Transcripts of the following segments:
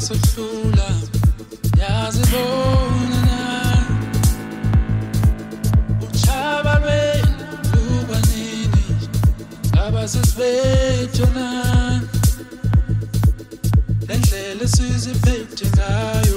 basohlula yazibona na uchaba lwenu lukwanini abasesibethona lendlela esiziphethe ngayo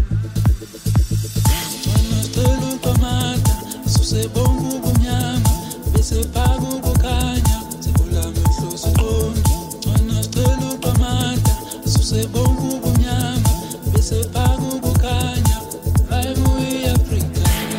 unasicela uqamata susebonga ubumnyama bese phaka ukukhanya sivula amehlo siqonde unasicela uqamata susebonga ubumnyama bese phaka ukukhanya bayibuye Africa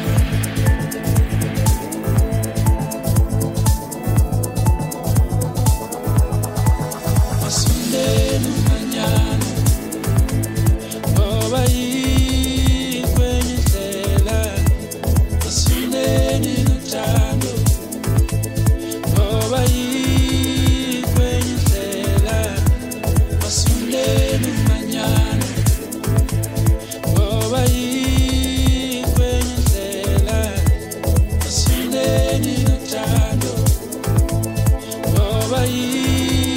asundeni umanyano ngoba yikwenye indlela asundeni nothando ngoba yikwenye indlela asundeni umanyano ngoba yikwenye indlela asundeni nothando ngoba yikwenye indlela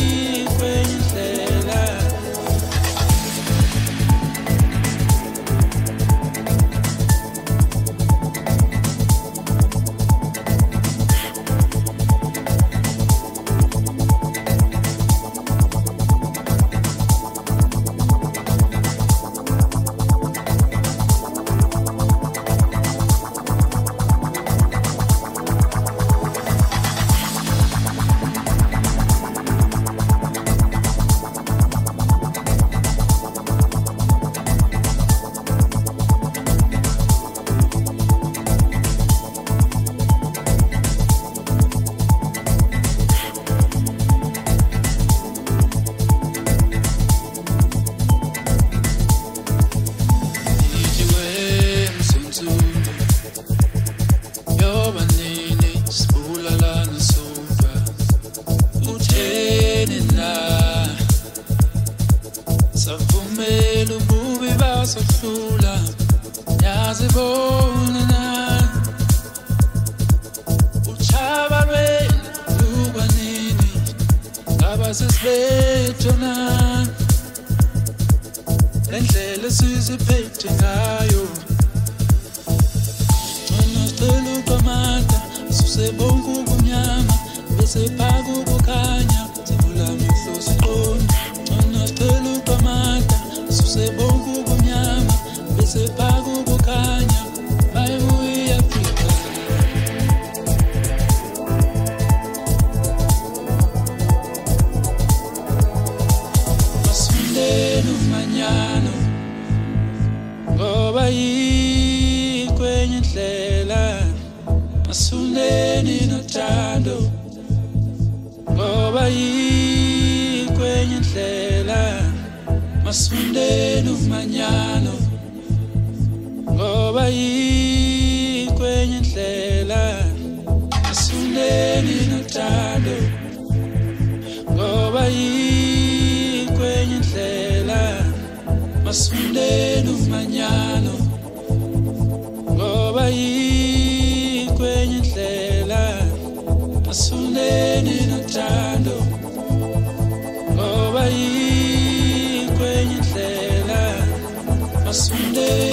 savumela ububi basohlula yazibona na uchaba lwenu lukwanini abasesibethona lendlela esiziphethe ngayo unasicela uqamata susebonga ubumnyama bese phaka ukukhanya sivula amehlo siqonde unasicela uqamata susebonga ubumnyama bese phaka ukukhanya bayibuye Africa asundeni umanyano ngoba yikwenye indlela asundeni nothando ngoba yikwenye indlela masundeni umanyano ngoba yikwenye indlela asundeni nothando ngoba yikwenye indlela masundeni umanyano ngoba yikwenye indlela asundeni nothando ngoba yikwenye indlela asundeni